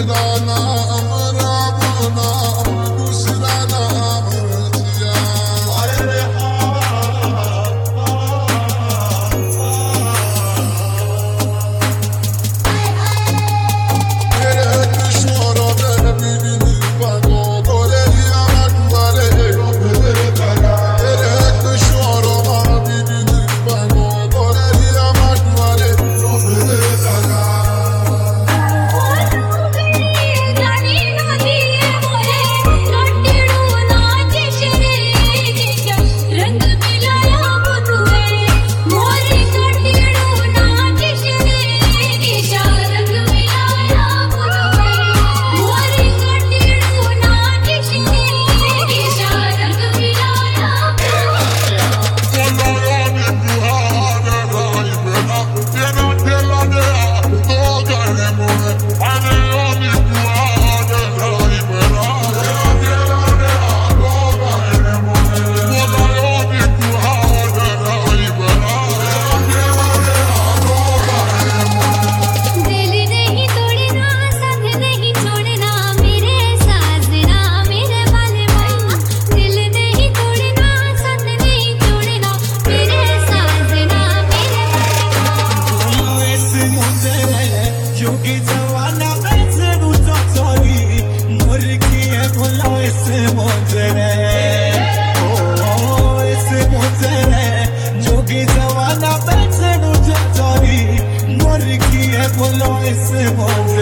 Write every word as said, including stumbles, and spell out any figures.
तेरा नाम राम नाम दूसरा नाम जिया। तेरे दुश्मनों ने बीवी निर्भागो तोरे लिया मटुआरे तेरे दुश्मनों ने बीवी निर्भागो तोरे लिया मटुआरे योगी जवाना पैसे नुचा चोरी मोर की है भोला ऐसे मोजरे ओ ऐसे मोजरे योगी जवाना पैसे नुचा चोरी मोर की है भोला ऐसे मोजरे।